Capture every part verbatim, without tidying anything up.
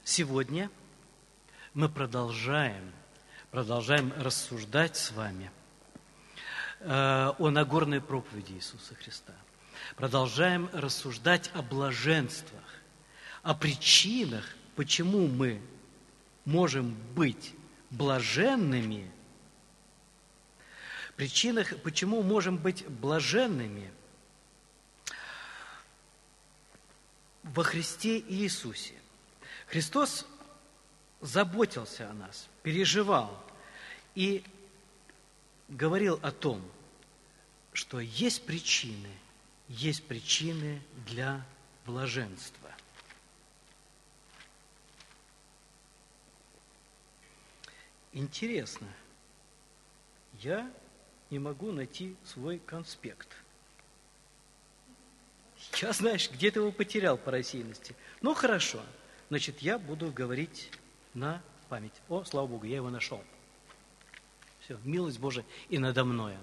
Сегодня мы продолжаем, продолжаем рассуждать с вами э, о Нагорной проповеди Иисуса Христа. Продолжаем рассуждать о блаженствах, о причинах, почему мы можем быть блаженными, причинах, почему можем быть блаженными во Христе Иисусе. Христос заботился о нас, переживал и говорил о том, что есть причины, есть причины для блаженства. Интересно, я не могу найти свой конспект. Я, знаешь, где-то его потерял по рассеянности. Ну, хорошо. Значит, я буду говорить на память. О, слава Богу, я его нашел. Все, милость Божия и надо мною.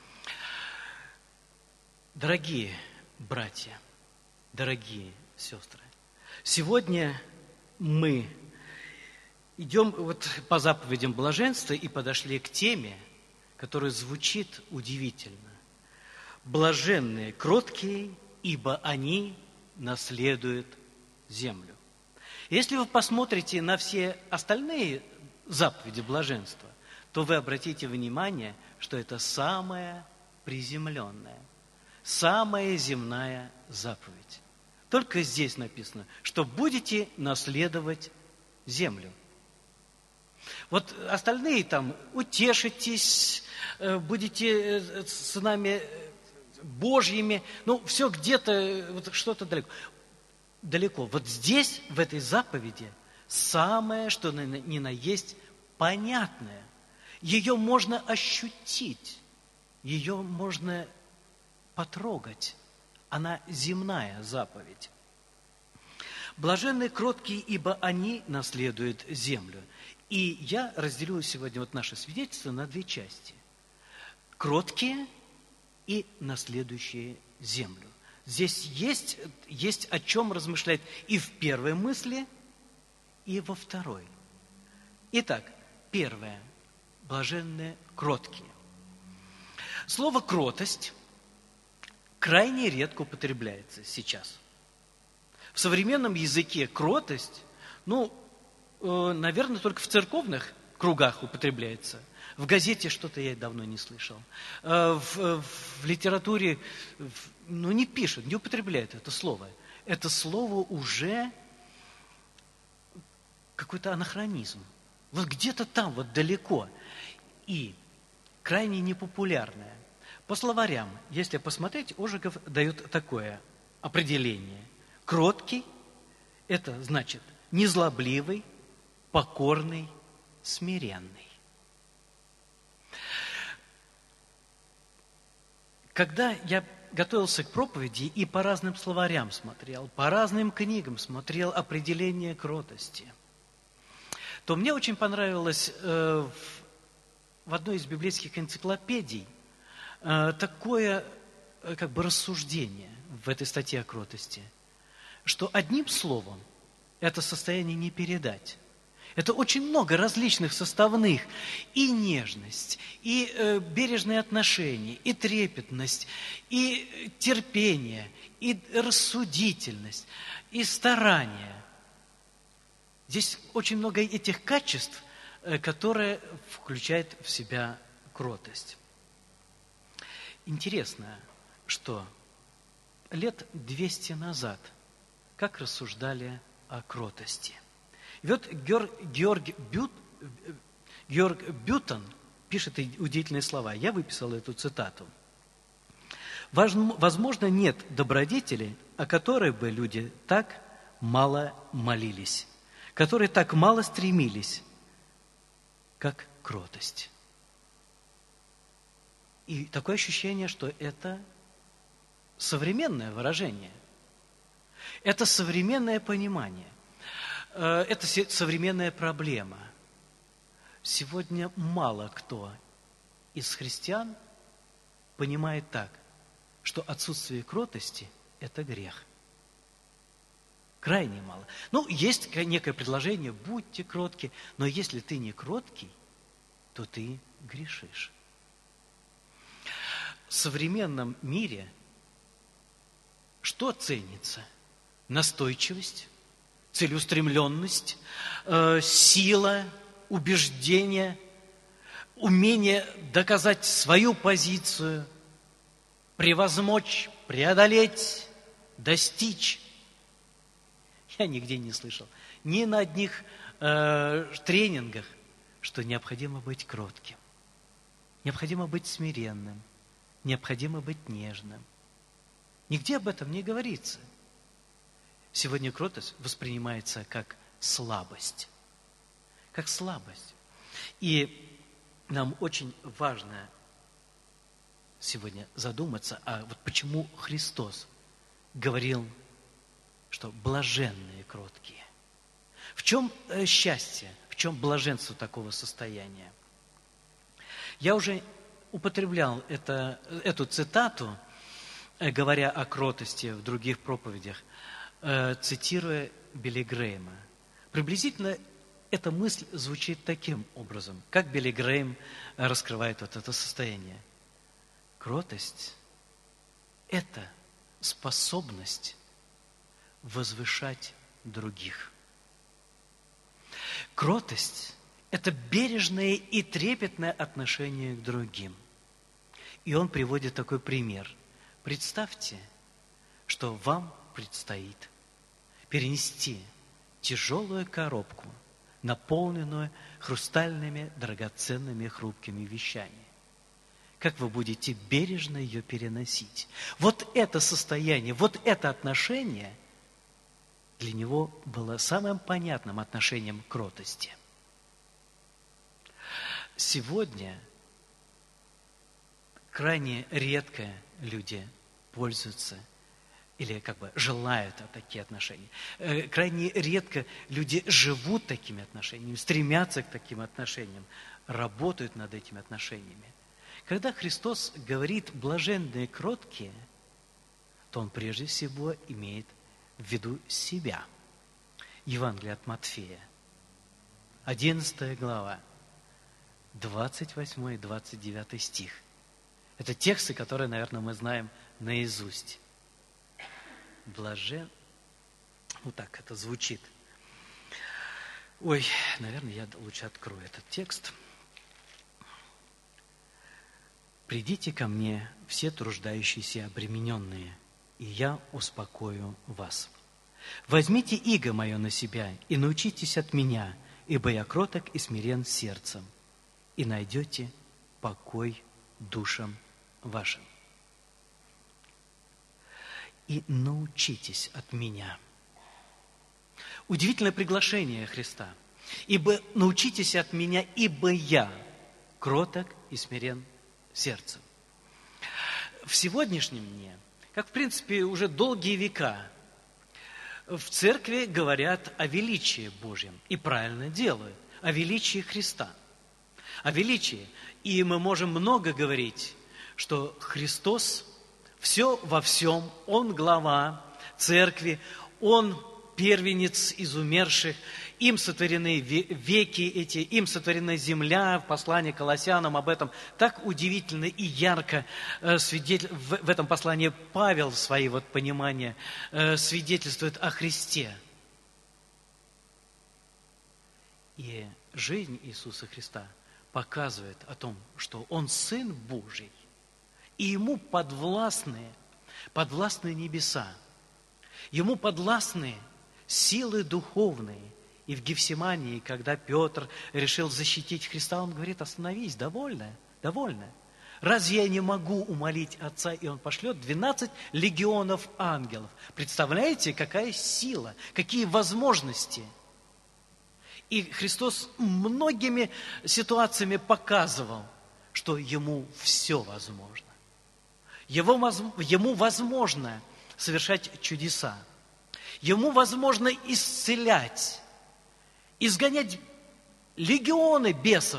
Дорогие братья, дорогие сестры, сегодня мы идем вот по заповедям блаженства и подошли к теме, которая звучит удивительно. Блаженные, кроткие, ибо они наследуют землю. Если вы посмотрите на все остальные заповеди блаженства, то вы обратите внимание, что это самая приземленная, самая земная заповедь. Только здесь написано, что будете наследовать землю. Вот остальные там утешитесь, будете сынами Божьими, ну, все где-то, вот что-то далеко. Далеко. Вот здесь, в этой заповеди, самое, что ни на есть, понятное. Ее можно ощутить, ее можно потрогать. Она земная заповедь. Блаженные кроткие, ибо они наследуют землю. И я разделю сегодня вот наше свидетельство на две части. Кроткие и наследующие землю. Здесь есть, есть о чем размышлять и в первой мысли, и во второй. Итак, первое. Блаженные кроткие. Слово «кротость» крайне редко употребляется сейчас. В современном языке кротость, ну, наверное, только в церковных кругах употребляется. В газете что-то я давно не слышал. В, в литературе, ну, не пишут, не употребляют это слово. Это слово уже какой-то анахронизм. Вот где-то там, вот далеко. И крайне непопулярное. По словарям, если посмотреть, Ожегов дает такое определение. Кроткий – это значит незлобливый, покорный, смиренный. Когда я готовился к проповеди и по разным словарям смотрел, по разным книгам смотрел определение кротости, то мне очень понравилось э, в, в одной из библейских энциклопедий э, такое э, как бы рассуждение в этой статье о кротости, что одним словом это состояние не передать. Это очень много различных составных. И нежность, и э, бережные отношения, и трепетность, и терпение, и рассудительность, и старание. Здесь очень много этих качеств, э, которые включают в себя кротость. Интересно, что лет двести назад как рассуждали о кротости. И вот Георг, Георг, Бют, Георг Бютон пишет удивительные слова. Я выписал эту цитату. «Возможно, нет добродетели, о которой бы люди так мало молились, которые так мало стремились, как кротость». И такое ощущение, что это современное выражение. Это современное понимание. Это современная проблема. Сегодня мало кто из христиан понимает так, что отсутствие кротости – это грех. Крайне мало. Ну, есть некое предложение, будьте кротки, но если ты не кроткий, то ты грешишь. В современном мире что ценится? Настойчивость, целеустремленность, э, сила, убеждение, умение доказать свою позицию, превозмочь, преодолеть, достичь. Я нигде не слышал, ни на одних э, тренингах, что необходимо быть кротким, необходимо быть смиренным, необходимо быть нежным. Нигде об этом не говорится. Сегодня кротость воспринимается как слабость. Как слабость. И нам очень важно сегодня задуматься, а вот почему Христос говорил, что блаженные кроткие. В чем счастье, в чем блаженство такого состояния? Я уже употреблял это, эту цитату, говоря о кротости в других проповедях, цитируя Билли Грэйма. Приблизительно эта мысль звучит таким образом, как Билли Грэйм раскрывает вот это состояние. Кротость – это способность возвышать других. Кротость – это бережное и трепетное отношение к другим. И он приводит такой пример. Представьте, что вам предстоит перенести тяжелую коробку, наполненную хрустальными, драгоценными, хрупкими вещами. Как вы будете бережно ее переносить? Вот это состояние, вот это отношение для него было самым понятным отношением к кротости. Сегодня крайне редко люди пользуются или как бы желают такие отношения. Крайне редко люди живут такими отношениями, стремятся к таким отношениям, работают над этими отношениями. Когда Христос говорит «блаженные кроткие», то Он прежде всего имеет в виду себя. Евангелие от Матфея, одиннадцатая глава, двадцать восьмой и двадцать девятый стих. Это тексты, которые, наверное, мы знаем наизусть. Блажен... Вот так это звучит. Ой, наверное, я лучше открою этот текст. «Придите ко мне, все труждающиеся и обремененные, и я успокою вас. Возьмите иго мое на себя и научитесь от меня, ибо я кроток и смирен сердцем, и найдете покой душам вашим». И научитесь от меня. Удивительное приглашение Христа. Ибо научитесь от меня, ибо я кроток и смирен сердцем. В сегодняшнем дне, как в принципе уже долгие века, в церкви говорят о величии Божьем и правильно делают, о величии Христа, о величии. И мы можем много говорить, что Христос все во всем, Он глава церкви, Он первенец из умерших, им сотворены веки эти, им сотворена земля, в послании к Колоссянам об этом так удивительно и ярко свидетель... в этом послании Павел в свои вот понимания свидетельствует о Христе. И жизнь Иисуса Христа показывает о том, что Он Сын Божий, и Ему подвластны, подвластны небеса, Ему подвластны силы духовные. И в Гефсимании, когда Петр решил защитить Христа, он говорит: остановись, довольно, довольно. Разве я не могу умолить Отца, и Он пошлет двенадцать легионов ангелов? Представляете, какая сила, какие возможности? И Христос многими ситуациями показывал, что Ему все возможно. Его, ему возможно совершать чудеса. Ему возможно исцелять, изгонять легионы бесов,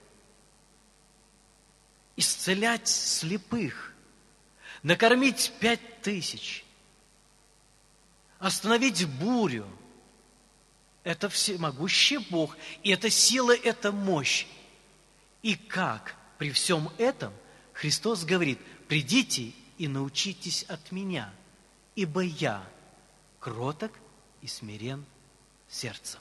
исцелять слепых, накормить пять тысяч. остановить бурю. Это всемогущий Бог, и это сила, это мощь. И как при всем этом Христос говорит: придите и научитесь от меня, ибо я кроток и смирен сердцем.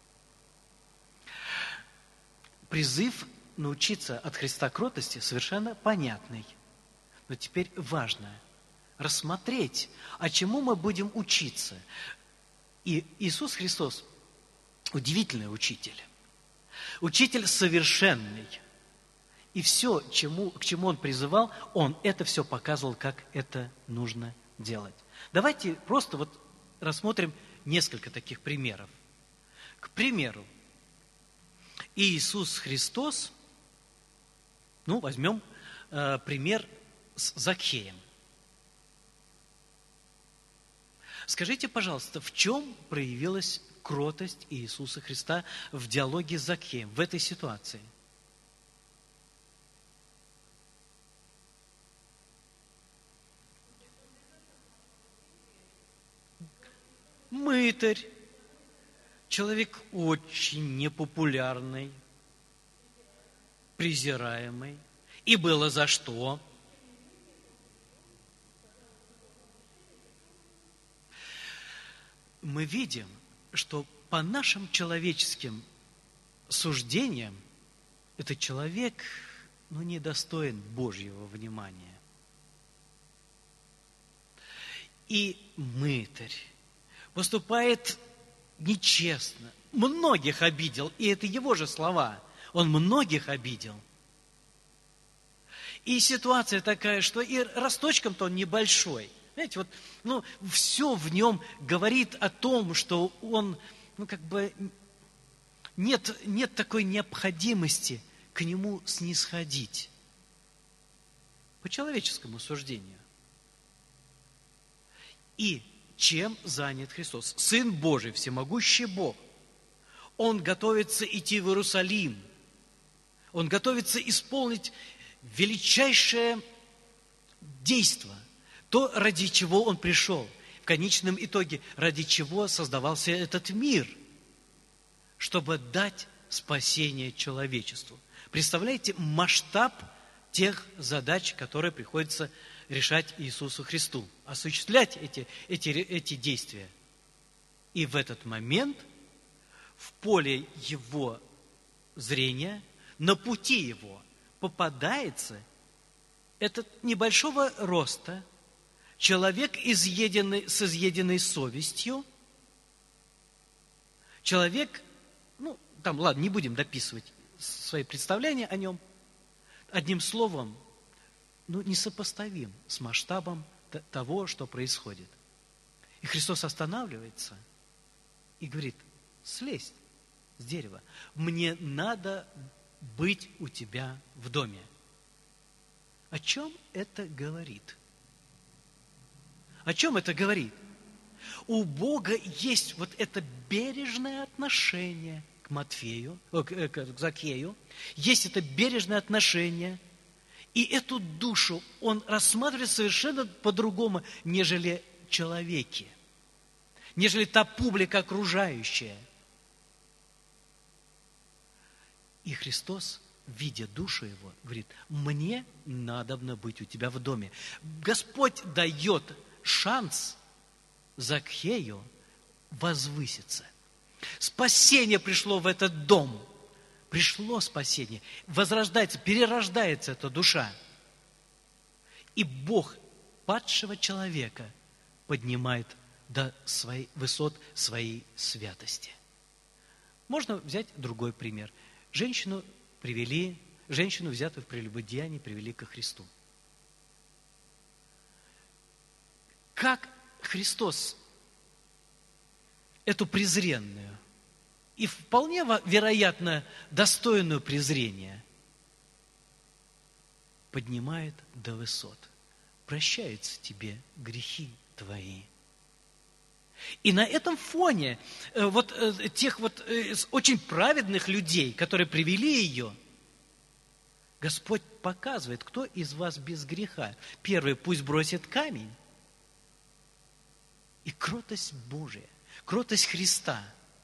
Призыв научиться от Христа кротости совершенно понятный. Но теперь важно рассмотреть, а чему мы будем учиться. И Иисус Христос удивительный учитель. Учитель совершенный. И все, чему, к чему Он призывал, Он это все показывал, как это нужно делать. Давайте просто вот рассмотрим несколько таких примеров. К примеру, Иисус Христос, ну, возьмем э, пример с Закхеем. Скажите, пожалуйста, в чем проявилась кротость Иисуса Христа в диалоге с Закхеем, в этой ситуации? Мытарь, человек очень непопулярный, презираемый. И было за что? Мы видим, что по нашим человеческим суждениям этот человек, ну, недостоин Божьего внимания. И мытарь поступает нечестно, многих обидел, и это его же слова, он многих обидел. И ситуация такая, что и росточком-то он небольшой. Знаете, вот, ну, все в нем говорит о том, что он, ну, как бы, нет, нет такой необходимости к нему снисходить. По человеческому суждению. И чем занят Христос? Сын Божий, всемогущий Бог. Он готовится идти в Иерусалим. Он готовится исполнить величайшее действо. То, ради чего Он пришел. В конечном итоге, ради чего создавался этот мир. Чтобы дать спасение человечеству. Представляете масштаб тех задач, которые приходится решать Иисусу Христу, осуществлять эти, эти, эти действия. И в этот момент в поле его зрения, на пути его попадается этот небольшого роста человек, изъеденный, с изъеденной совестью, человек, ну, там, ладно, не будем дописывать свои представления о нем, одним словом, ну, несопоставим с масштабом того, что происходит. И Христос останавливается и говорит: слезь с дерева, мне надо быть у тебя в доме. О чем это говорит? О чем это говорит? У Бога есть вот это бережное отношение к Матфею, к, к Закхею, есть это бережное отношение. И эту душу он рассматривает совершенно по-другому, нежели человеки, нежели та публика окружающая. И Христос, видя душу его, говорит: мне надобно быть у тебя в доме. Господь дает шанс Закхею возвыситься. Спасение пришло в этот дом. Пришло спасение, возрождается, перерождается эта душа. И Бог падшего человека поднимает до своей, высот своей святости. Можно взять другой пример. Женщину привели, женщину, взятую в прелюбодеянии, привели ко Христу. Как Христос эту презренную и вполне вероятно достойную презрения поднимает до высот. Прощаются тебе грехи твои. И на этом фоне вот тех вот очень праведных людей, которые привели ее, Господь показывает, кто из вас без греха. Первый пусть бросит камень. И кротость Божия, кротость Христа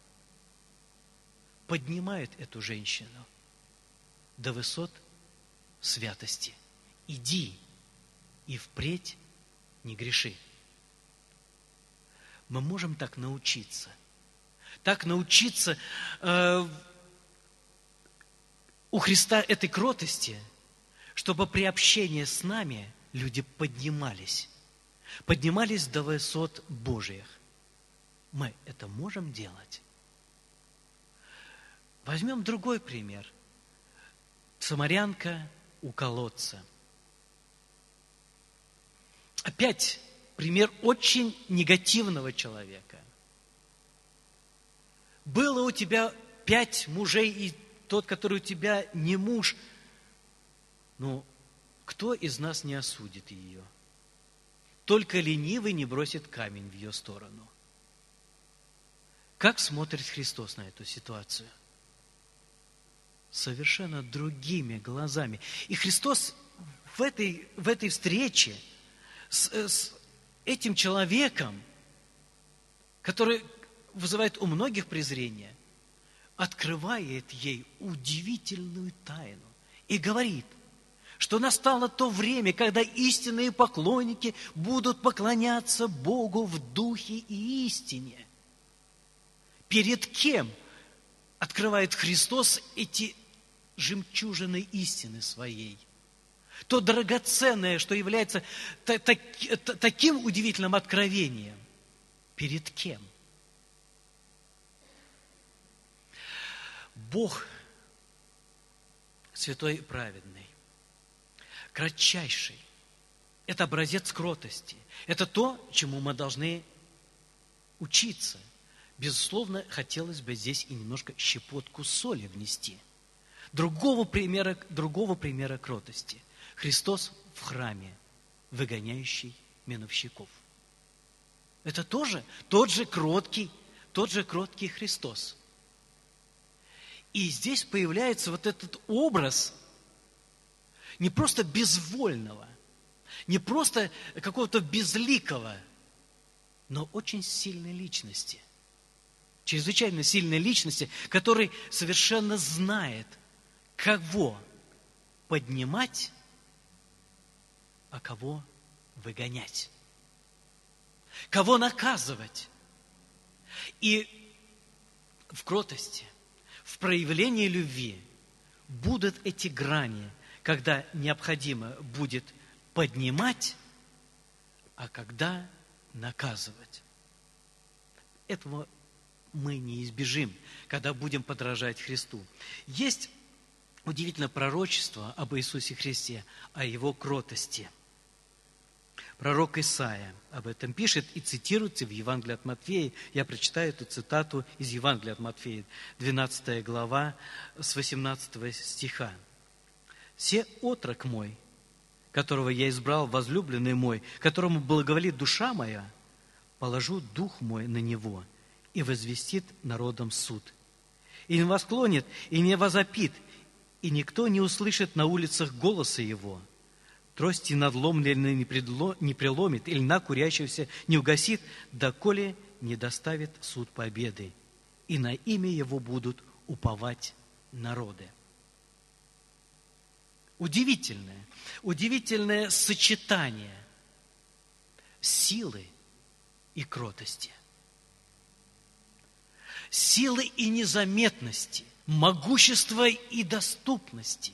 поднимает эту женщину до высот святости. Иди и впредь не греши. Мы можем так научиться. Так научиться э, у Христа этой кротости, чтобы при общении с нами люди поднимались. Поднимались до высот Божьих. Мы это можем делать. Возьмем другой пример. Самарянка у колодца. Опять пример очень негативного человека. Было у тебя пять мужей, и тот, который у тебя не муж. Ну, кто из нас не осудит ее? Только ленивый не бросит камень в ее сторону. Как смотрит Христос на эту ситуацию? Совершенно другими глазами. И Христос в этой, в этой встрече с, с этим человеком, который вызывает у многих презрение, открывает ей удивительную тайну и говорит, что настало то время, когда истинные поклонники будут поклоняться Богу в духе и истине. Перед кем открывает Христос эти жемчужины истины своей? То драгоценное, что является та- та- та- таким удивительным откровением. Перед кем? Бог святой и праведный, кратчайший. Это образец кротости. Это то, чему мы должны учиться. Безусловно, хотелось бы здесь и немножко щепотку соли внести. Другого примера, другого примера кротости. Христос в храме, выгоняющий миновщиков. Это тоже тот же кроткий, тот же кроткий Христос. И здесь появляется вот этот образ не просто безвольного, не просто какого-то безликого, но очень сильной личности. Чрезвычайно сильной личности, который совершенно знает, кого поднимать, а кого выгонять. Кого наказывать. И в кротости, в проявлении любви будут эти грани, когда необходимо будет поднимать, а когда наказывать. Этого мы не избежим, когда будем подражать Христу. Есть удивительное пророчество об Иисусе Христе, о Его кротости. Пророк Исаия об этом пишет и цитируется в Евангелии от Матфея. Я прочитаю эту цитату из Евангелия от Матфея, двенадцатая глава, с восемнадцатого стиха. «Се отрок мой, которого я избрал, возлюбленный мой, которому благоволит душа моя, положу дух мой на него и возвестит народам суд. И не восклонит, и не возопит, и никто не услышит на улицах голоса его. Трости надломленные не преломит, и льна курящегося не угасит, доколе не доставит суд победы, и на имя его будут уповать народы». Удивительное, удивительное сочетание силы и кротости. Силы и незаметности, могущества и доступности.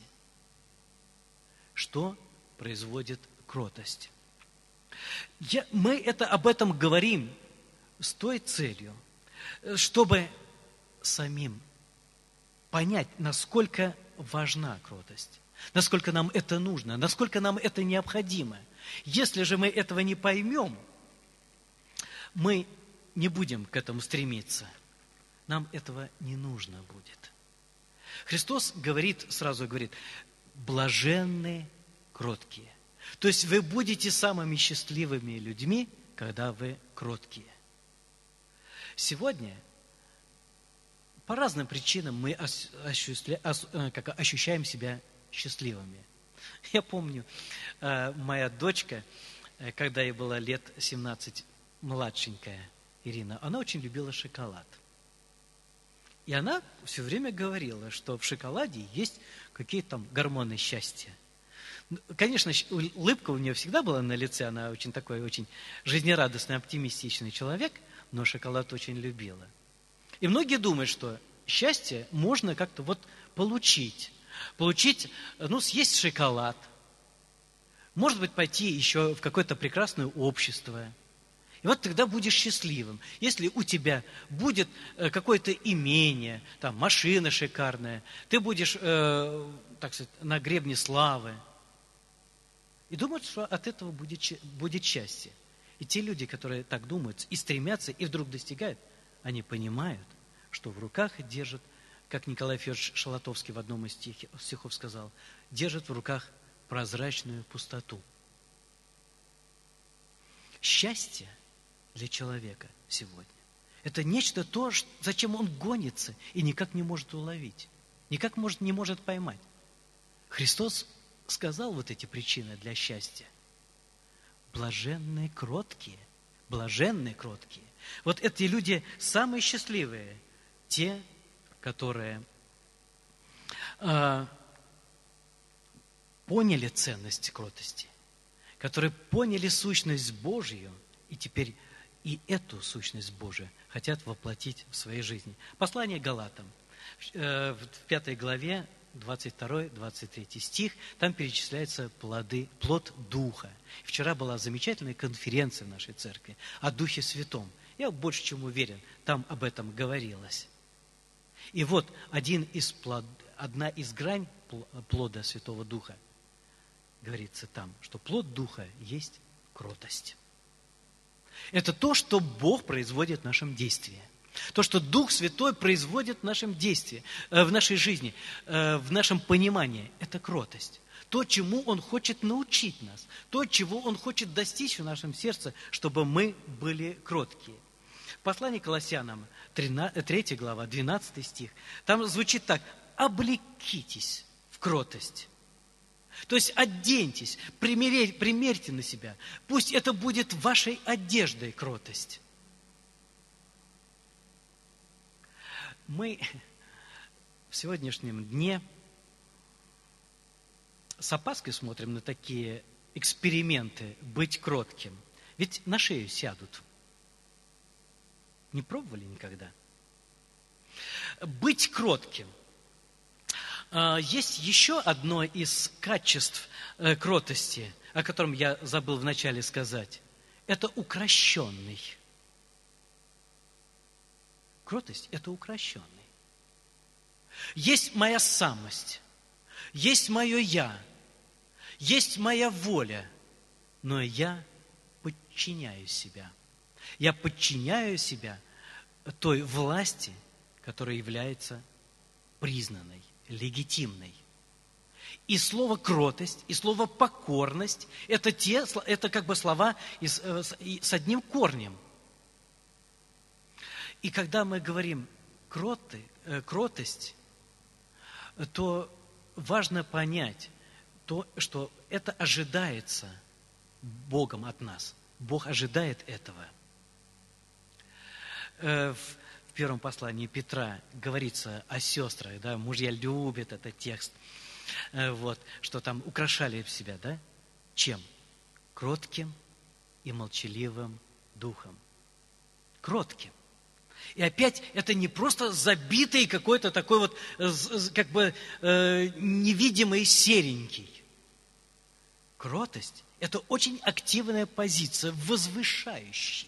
Что производит кротость? Я, мы это, об этом говорим с той целью, чтобы самим понять, насколько важна кротость, насколько нам это нужно, насколько нам это необходимо. Если же мы этого не поймем, мы не будем к этому стремиться. Нам этого не нужно будет. Христос говорит, сразу говорит, блаженные кроткие. То есть вы будете самыми счастливыми людьми, когда вы кроткие. Сегодня по разным причинам мы ощущаем себя счастливыми. Я помню, моя дочка, когда ей было лет семнадцать младшенькая Ирина, она очень любила шоколад. И она все время говорила, что в шоколаде есть какие-то там гормоны счастья. Конечно, улыбка у нее всегда была на лице, она очень такой, очень жизнерадостный, оптимистичный человек, но шоколад очень любила. И многие думают, что счастье можно как-то вот получить. Получить, ну, съесть шоколад. Может быть, пойти еще в какое-то прекрасное общество. И вот тогда будешь счастливым. Если у тебя будет какое-то имение, там, машина шикарная, ты будешь, э, так сказать, на гребне славы. И думают, что от этого будет, будет счастье. И те люди, которые так думают и стремятся, и вдруг достигают, они понимают, что в руках держат, как Николай Федорович Шалатовский в одном из стихов сказал, держат в руках прозрачную пустоту. Счастье для человека сегодня – это нечто то, зачем он гонится и никак не может уловить, никак может, не может поймать. Христос сказал вот эти причины для счастья. Блаженные кроткие, блаженные кроткие. Вот эти люди самые счастливые, те, которые э, поняли ценность кротости, которые поняли сущность Божью, и теперь и эту сущность Божию хотят воплотить в своей жизни. Послание Галатам, э, в пятой главе, двадцать второй - двадцать третий стих, там перечисляются плоды, плод Духа. Вчера была замечательная конференция в нашей церкви о Духе Святом. Я больше чем уверен, там об этом говорилось. И вот один из плод, одна из грань плода Святого Духа, говорится там, что плод Духа есть кротость. Это то, что Бог производит в нашем действии. То, что Дух Святой производит в нашем действии, в нашей жизни, в нашем понимании, это кротость. То, чему Он хочет научить нас, то, чего Он хочет достичь в нашем сердце, чтобы мы были кроткие. Послание к Колоссянам, третья глава, двенадцатый стих, там звучит так: «Облекитесь в кротость». То есть оденьтесь, примерьте, примерьте на себя. Пусть это будет вашей одеждой кротость. Мы в сегодняшнем дне с опаской смотрим на такие эксперименты быть кротким. Ведь на шею сядут. Не пробовали никогда? Быть кротким. Есть еще одно из качеств кротости, о котором я забыл вначале сказать. Это укращенный. Кротость – это укращенный. Есть моя самость, есть мое «я», есть моя воля, но я подчиняю себя. Я подчиняю себя той власти, которая является признанной, легитимной. И слово кротость, и слово покорность – это, те, это как бы слова из, с одним корнем. И когда мы говорим кроты, кротость, то важно понять то, что это ожидается Богом от нас. Бог ожидает этого. В первом послании Петра говорится о сестрах, да, мужья любят этот текст, вот, что там украшали себя, да, чем? Кротким и молчаливым духом. Кротким. И опять это не просто забитый какой-то такой вот, как бы, невидимый серенький. Кротость – это очень активная позиция, возвышающая.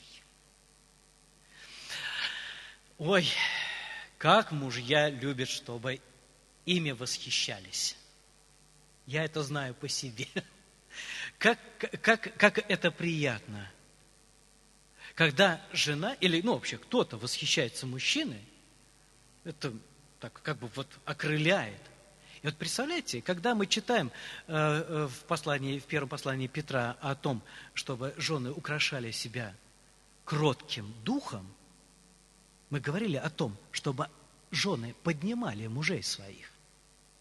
Ой, как мужья любят, чтобы ими восхищались. Я это знаю по себе. Как, как, как это приятно. Когда жена, или ну, вообще кто-то восхищается мужчиной, это так как бы вот окрыляет. И вот представляете, когда мы читаем э, в, послании, в первом послании Петра о том, чтобы жены украшали себя кротким духом, мы говорили о том, чтобы жены поднимали мужей своих.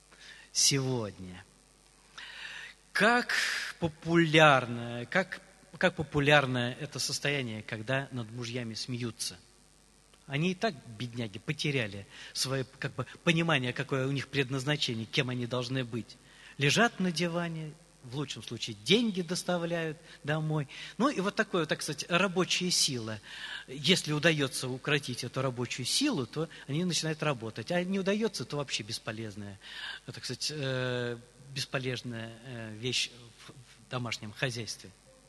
Сегодня, как популярно, как как популярно это состояние, когда над мужьями смеются. Они и так, бедняги, потеряли свое как бы, понимание, какое у них предназначение, кем они должны быть. Лежат на диване, в лучшем случае деньги доставляют домой. Ну и вот такое, так сказать, рабочая сила. Если удается укротить эту рабочую силу, то они начинают работать. А не удается, то вообще бесполезная, так сказать, бесполезная вещь в домашнем хозяйстве.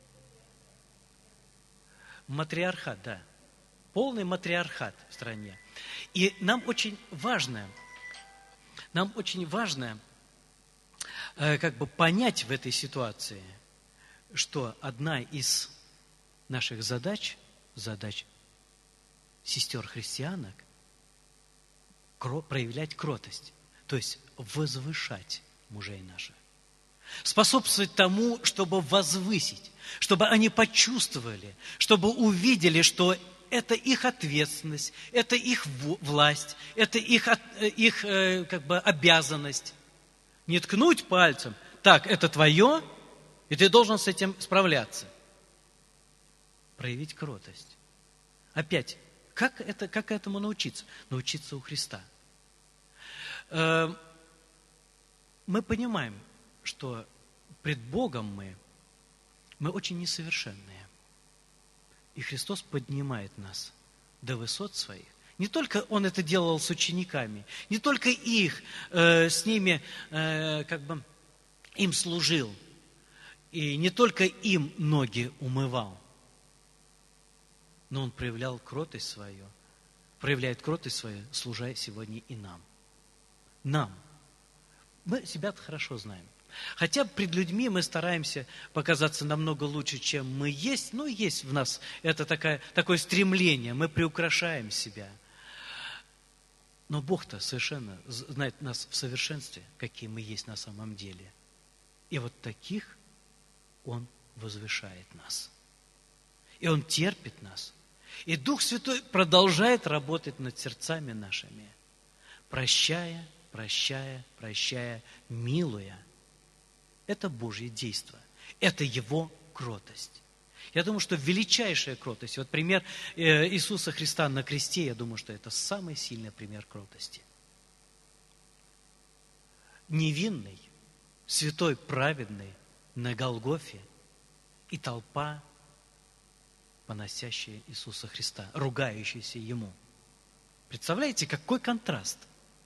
Матриархат, да. Полный матриархат в стране. И нам очень важно, нам очень важно э, как бы понять в этой ситуации, что одна из наших задач, задач сестер-христианок, кро, проявлять кротость, то есть возвышать мужей наших. Способствовать тому, чтобы возвысить, чтобы они почувствовали, чтобы увидели, что это их ответственность, это их власть, это их, их как бы обязанность. Не ткнуть пальцем, так, это твое, и ты должен с этим справляться. Проявить кротость. Опять, как, это, как этому научиться? Научиться у Христа. Мы понимаем, что пред Богом мы, мы очень несовершенные. И Христос поднимает нас до высот своих. Не только Он это делал с учениками, не только их, э, с ними, э, как бы, им служил, и не только им ноги умывал, но Он проявлял кротость свою, проявляет кротость свою, служа сегодня и нам. Нам. Мы себя-то хорошо знаем. Хотя пред людьми мы стараемся показаться намного лучше, чем мы есть. Ну, есть в нас это такое, такое стремление, мы приукрашаем себя. Но Бог-то совершенно знает нас в совершенстве, какие мы есть на самом деле. И вот таких Он возвышает нас. И Он терпит нас. И Дух Святой продолжает работать над сердцами нашими, прощая, прощая, прощая, милуя. Это Божье действо. Это Его кротость. Я думаю, что величайшая кротость, вот пример Иисуса Христа на кресте, я думаю, что это самый сильный пример кротости. Невинный, святой, праведный на Голгофе и толпа, поносящая Иисуса Христа, ругающаяся Ему. Представляете, какой контраст?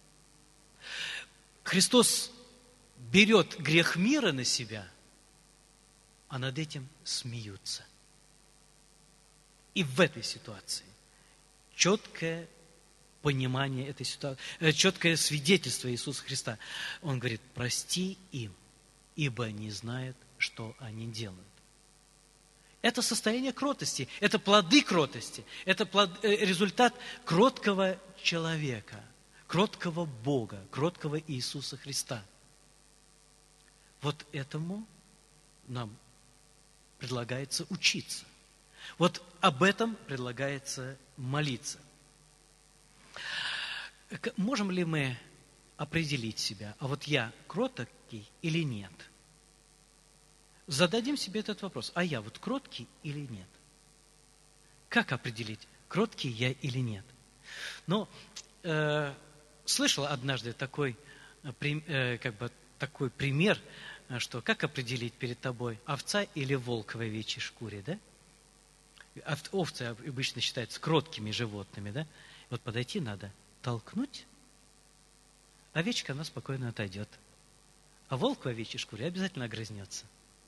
Христос берет грех мира на себя, а над этим смеются. И в этой ситуации четкое понимание этой ситуации, четкое свидетельство Иисуса Христа. Он говорит, прости им, ибо не знают, что они делают. Это состояние кротости, это плоды кротости, это плод, результат кроткого человека, кроткого Бога, кроткого Иисуса Христа. Вот этому нам предлагается учиться. Вот об этом предлагается молиться. Можем ли мы определить себя, а вот я кроткий или нет? Зададим себе этот вопрос, а я вот кроткий или нет? Как определить, кроткий я или нет? Ну, э, слышал однажды такой, э, как бы, такой пример, что как определить перед тобой, овца или волк в овечьей шкуре, да? Овцы обычно считаются кроткими животными, да? Вот подойти надо, толкнуть, овечка, она спокойно отойдет. А волк в овечьей шкуре обязательно огрызнется.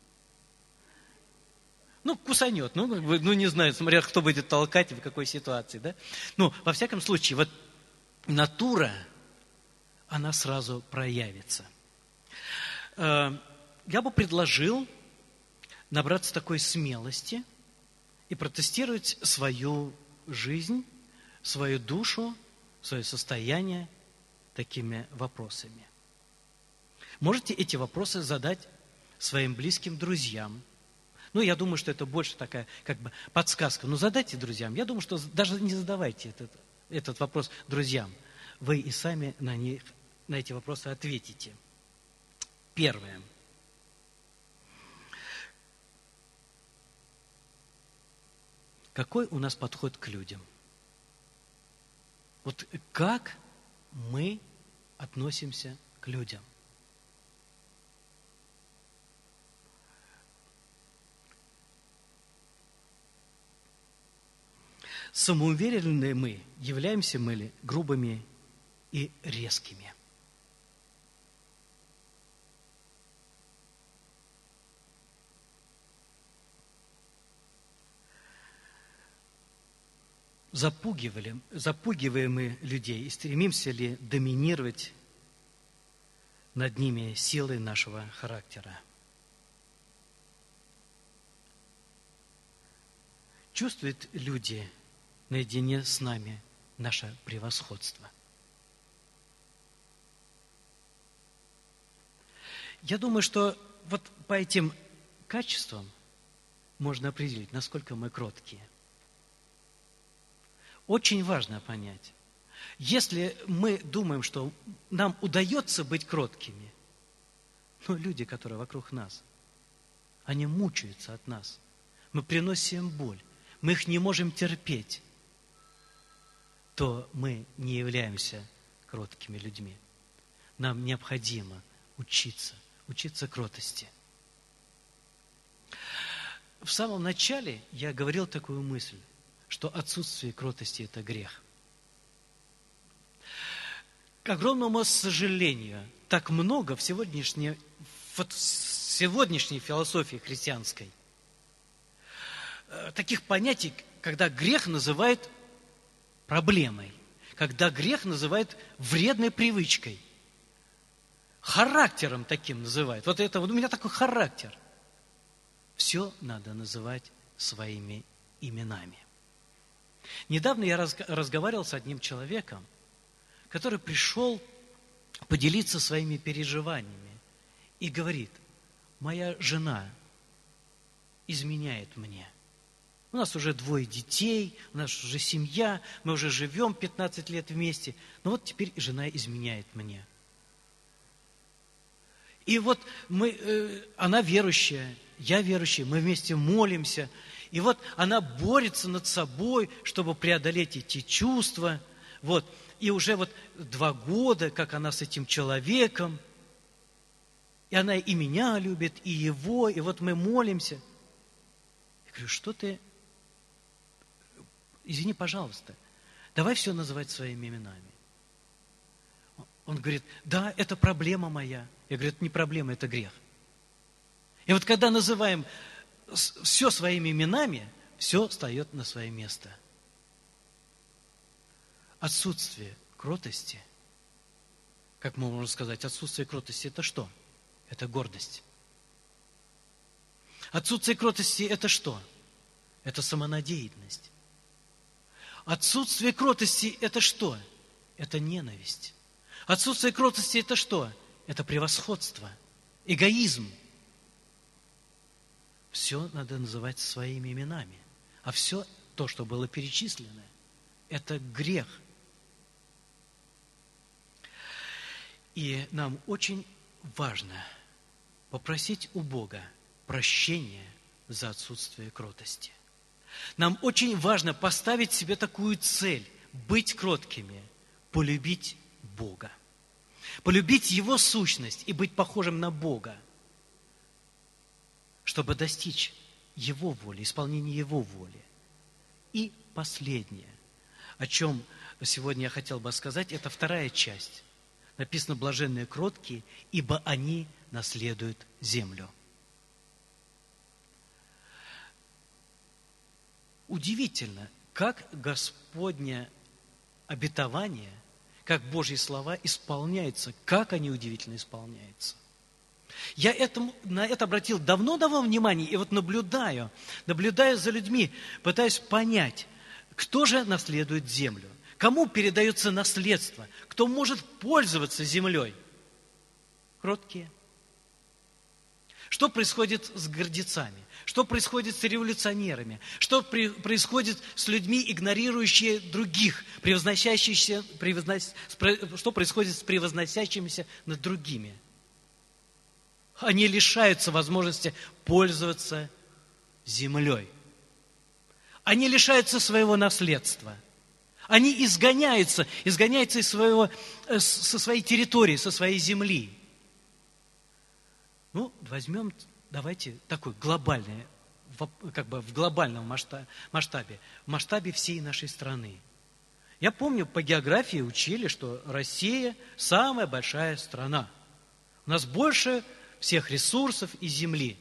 Ну, кусанет, ну, ну, не знаю, смотря кто будет толкать и в какой ситуации, да? Ну, во всяком случае, вот натура, она сразу проявится. Я бы предложил набраться такой смелости и протестировать свою жизнь, свою душу, свое состояние такими вопросами. Можете эти вопросы задать своим близким друзьям. Ну, я думаю, что это больше такая как бы подсказка. Ну, задайте друзьям. Я думаю, что даже не задавайте этот, этот вопрос друзьям. Вы и сами на, них, на эти вопросы ответите. Первое. какой у нас подход к людям. Вот как мы относимся к людям. Самоуверенные мы, являемся мы ли грубыми и резкими? Запугивали, запугиваем мы людей и стремимся ли доминировать над ними силой нашего характера? Чувствуют люди наедине с нами наше превосходство? Я думаю, что вот по этим качествам можно определить, насколько мы кроткие. Очень важно понять, если мы думаем, что нам удается быть кроткими, но люди, которые вокруг нас, они мучаются от нас, мы приносим им боль, мы их не можем терпеть, то мы не являемся кроткими людьми. Нам необходимо учиться, учиться кротости. В самом начале я говорил такую мысль, что отсутствие кротости – это грех. К огромному сожалению, так много в сегодняшней, в сегодняшней философии христианской таких понятий, когда грех называют проблемой, когда грех называют вредной привычкой, характером таким называют. Вот это вот у меня такой характер. Все надо называть своими именами. Недавно я разговаривал с одним человеком, который пришел поделиться своими переживаниями и говорит: моя жена изменяет мне. У нас уже двое детей, у нас уже семья, мы уже живем пятнадцать лет вместе, но вот теперь жена изменяет мне. И вот мы, э, она верующая, я верующий, мы вместе молимся, и вот она борется над собой, чтобы преодолеть эти чувства, вот, и уже вот два года, как она с этим человеком, и она и меня любит, и его, и вот мы молимся. Я говорю: что ты, извини, пожалуйста, давай все называть своими именами. Он говорит: да, это проблема моя. Я говорю: это не проблема, это грех. И вот когда называем все своими именами, все встает на свое место. Отсутствие кротости, как мы можем сказать, отсутствие кротости – это что? Это гордость. Отсутствие кротости – это что? Это самонадеянность. Отсутствие кротости – это что? Это ненависть. Отсутствие кротости – это что? Это превосходство, эгоизм. Все надо называть своими именами. А все то, что было перечислено, это грех. И нам очень важно попросить у Бога прощения за отсутствие кротости. Нам очень важно поставить себе такую цель – быть кроткими, полюбить Бога. Полюбить Его сущность и быть похожим на Бога, чтобы достичь Его воли, исполнения Его воли. И последнее, о чем сегодня я хотел бы сказать, это вторая часть. Написано: блаженные кроткие, ибо они наследуют землю. Удивительно, как Господне обетование, как Божьи слова исполняются, как они удивительно исполняются. Я этому, на это обратил давно-давно внимание, и вот наблюдаю, наблюдаю за людьми, пытаюсь понять, кто же наследует землю, кому передается наследство, кто может пользоваться землей. Кроткие. Что происходит с гордецами? Что происходит с революционерами? Что при, происходит с людьми, игнорирующими других, превозносящимися, превознос, что происходит с превозносящимися над другими? Они лишаются возможности пользоваться землей. Они лишаются своего наследства. Они изгоняются, изгоняются из своего, со своей территории, со своей земли. Ну, возьмем, давайте, такой глобальный, как бы в глобальном масштабе, в масштабе всей нашей страны. Я помню, по географии учили, что Россия самая большая страна. У нас больше всех ресурсов и земли.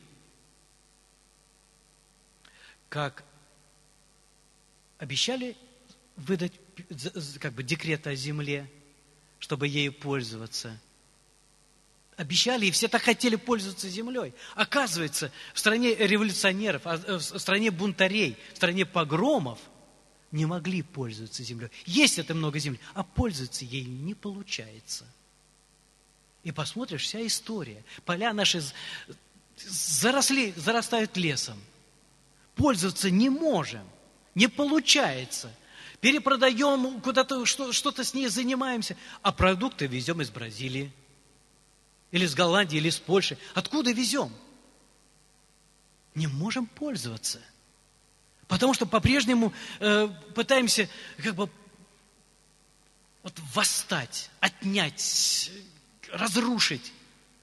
Как обещали выдать как бы декрет о земле, чтобы ею пользоваться. Обещали, и все так хотели пользоваться землей. Оказывается, в стране революционеров, в стране бунтарей, в стране погромов не могли пользоваться землей. Есть это много земли, а пользоваться ею не получается. И посмотришь, вся история. Поля наши заросли, зарастают лесом. Пользоваться не можем, не получается. Перепродаем, куда-то что-то с ней занимаемся, а продукты везем из Бразилии. Или с Голландии, или с Польши. Откуда везем? Не можем пользоваться. Потому что по-прежнему э, пытаемся как бы вот восстать, отнять, разрушить.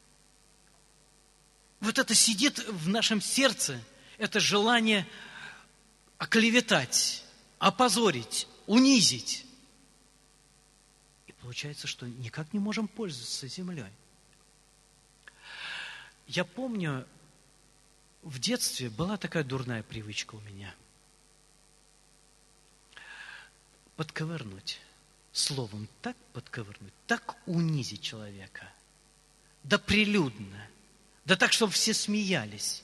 Вот это сидит в нашем сердце, это желание оклеветать, опозорить, унизить. И получается, что никак не можем пользоваться землей. Я помню, в детстве была такая дурная привычка у меня. Подковырнуть. Словом так подковырнуть, так унизить человека. Да прилюдно. Да так, чтобы все смеялись.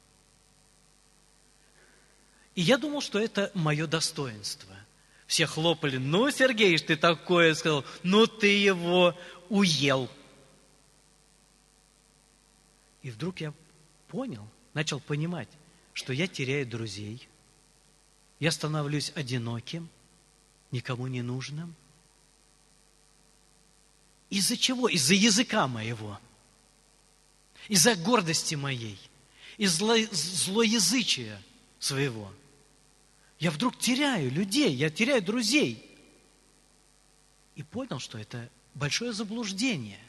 И я думал, что это мое достоинство. Все хлопали: ну, Сергей, ты такое сказал, ну, ты его уел. И вдруг я понял, начал понимать, что я теряю друзей, я становлюсь одиноким, никому не нужным. Из-за чего? Из-за языка моего, из-за гордости моей, из-за злоязычия своего. Я вдруг теряю людей, я теряю друзей. И понял, что это большое заблуждение.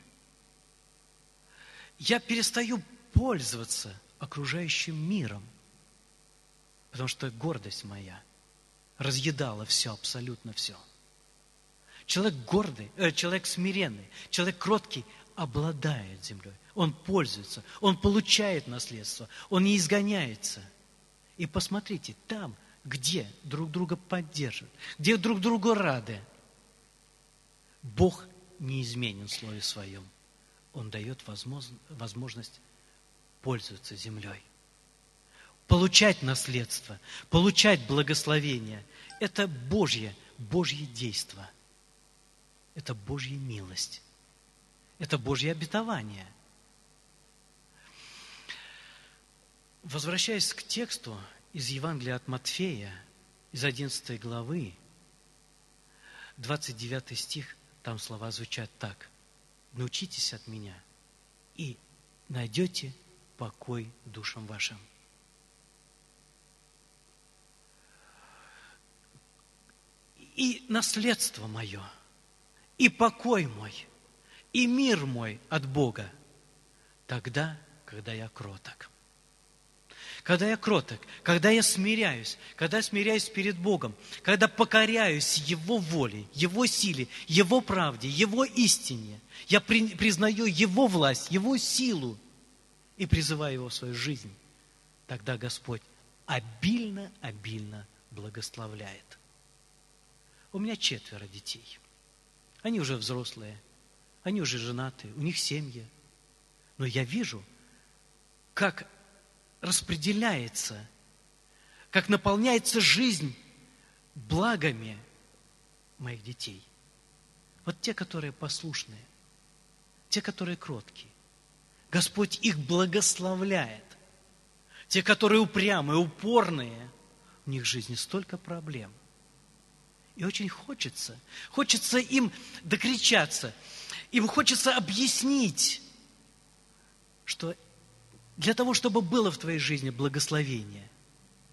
Я перестаю пользоваться окружающим миром, потому что гордость моя разъедала все, абсолютно все. Человек гордый, э, человек смиренный, человек кроткий обладает землей. Он пользуется, он получает наследство, он не изгоняется. И посмотрите, там, где друг друга поддерживают, где друг другу рады, Бог неизменен в Слове Своем. Он дает возможность пользоваться землей. Получать наследство, получать благословение. Это Божье, Божье действо. Это Божья милость. Это Божье обетование. Возвращаясь к тексту из Евангелия от Матфея, из одиннадцатой главы, двадцать девятый стих, там слова звучат так: научитесь от меня, и найдете покой душам вашим. И наследство мое, и покой мой, и мир мой от Бога тогда, когда я кроток. Когда я кроток, когда я смиряюсь, когда я смиряюсь перед Богом, когда покоряюсь Его воле, Его силе, Его правде, Его истине, я при, признаю Его власть, Его силу и призываю Его в свою жизнь, тогда Господь обильно-обильно благословляет. У меня четверо детей. Они уже взрослые, они уже женаты, у них семьи. Но я вижу, как распределяется, как наполняется жизнь благами моих детей. Вот те, которые послушные, те, которые кроткие. Господь их благословляет. Те, которые упрямые, упорные, у них в жизни столько проблем. И очень хочется, хочется им докричаться, им хочется объяснить, что для того, чтобы было в твоей жизни благословение,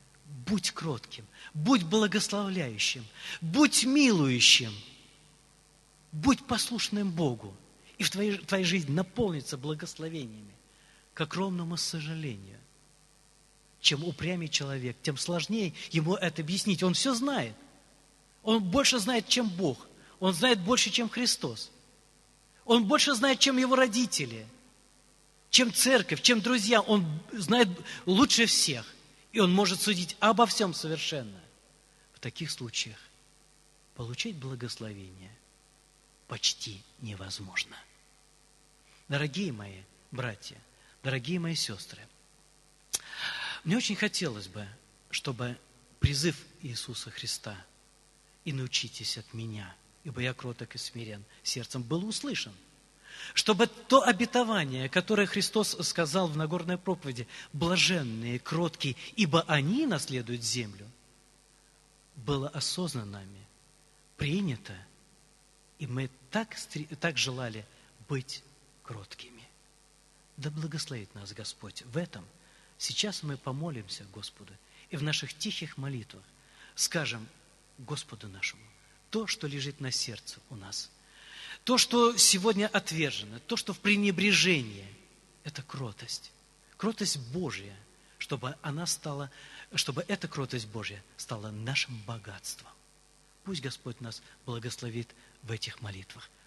будь кротким, будь благословляющим, будь милующим, будь послушным Богу. И в твоей, твоя жизнь наполнится благословениями, к огромному сожалению. Чем упрямее человек, тем сложнее ему это объяснить. Он все знает. Он больше знает, чем Бог. Он знает больше, чем Христос. Он больше знает, чем его родители, чем церковь, чем друзья. Он знает лучше всех. И он может судить обо всем совершенно. В таких случаях получить благословение почти невозможно. Дорогие мои братья, дорогие мои сестры, мне очень хотелось бы, чтобы призыв Иисуса Христа «И научитесь от меня, ибо я кроток и смирен сердцем» был услышан. Чтобы то обетование, которое Христос сказал в Нагорной проповеди, «блаженные, кроткие, ибо они наследуют землю», было осознанно нами, принято, и мы так, так желали быть кроткими. Да благословит нас Господь в этом. Сейчас мы помолимся Господу и в наших тихих молитвах скажем Господу нашему то, что лежит на сердце у нас. То, что сегодня отвержено, то, что в пренебрежении, это кротость. Кротость Божья, чтобы она стала, чтобы эта кротость Божья стала нашим богатством. Пусть Господь нас благословит в этих молитвах.